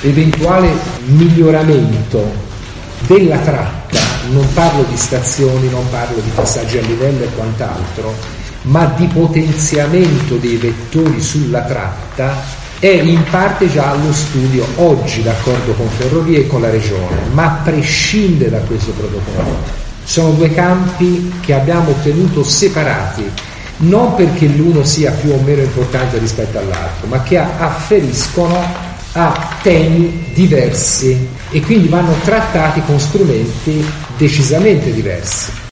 eventuale miglioramento della tratta, non parlo di stazioni, non parlo di passaggi a livello e quant'altro, ma di potenziamento dei vettori sulla tratta, è in parte già allo studio oggi d'accordo con Ferrovie e con la Regione, ma prescinde da questo protocollo. Sono due campi che abbiamo ottenuto separati, non perché l'uno sia più o meno importante rispetto all'altro, ma che afferiscono a temi diversi e quindi vanno trattati con strumenti decisamente diversi.